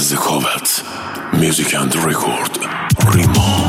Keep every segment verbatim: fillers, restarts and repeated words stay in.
ذکاوت میوزیک اند رکورد ریما.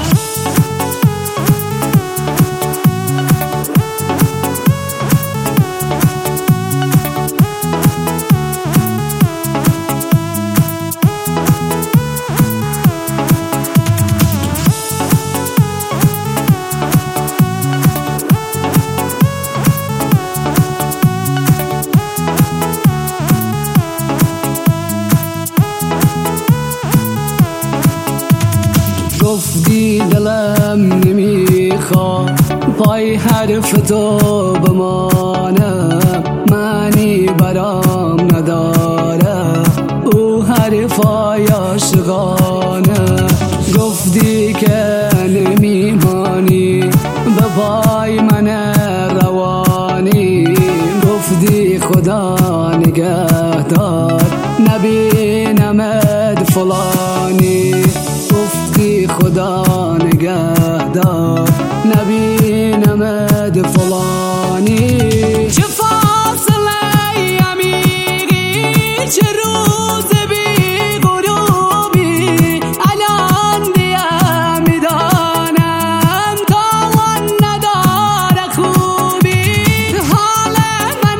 گفتی دلم نمیخواد پای حرف تو بمانم، معنی برام نداره او حرفای عاشقانه. گفتی که نمیمانی به پای من روانی، گفتی خدا نگهدار نبینمت فلانی، گفتی خدا نگهدار نبینمت فلانی. چه فاصله عمیقی، چه روز بی غروبی، الان دیگه میدانم تاوان نداره خوبی، حال من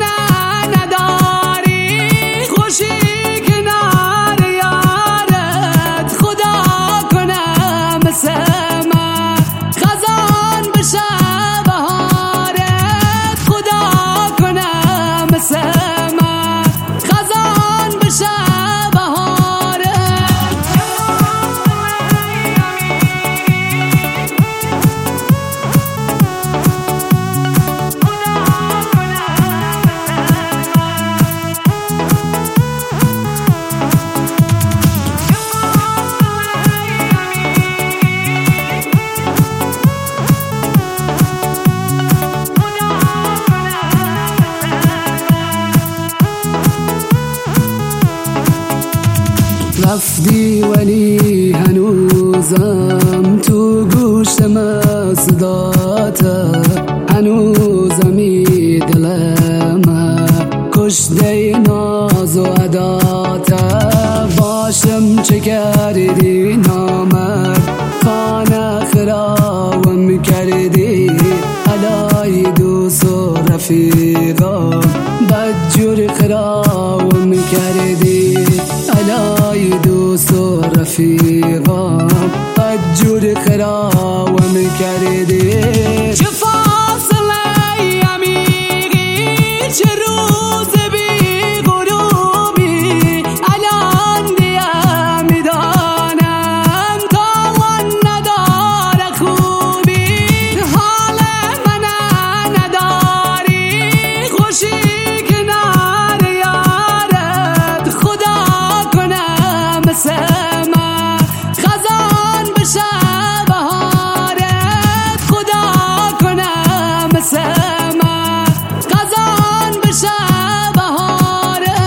نداری خوشی کنار یارت، خدا کنم مثل من خزان بشه بهارت، خدا کنم مثل من خزان بشه بهارت. رفتی ولی هنوزم تو گوشم صداته، هنوزمی دلم کشته ناز و عداته. باشم چه کردی نامرد خانه خراوم کردی، علای دوست و رفیقم بدجور خراوم کردی، علای دوست و رفیقم بدجور خراوم کردی. چه فاصله عمیقی، چه روز بی غروبی، الان دیگه میدانم تاوان نداره خوبی، حال من نداری خوشی کنار یارت، خدا کنم مثل من خزان بشه بهارت، خدا کنم مثل من خزان بشه بهارت.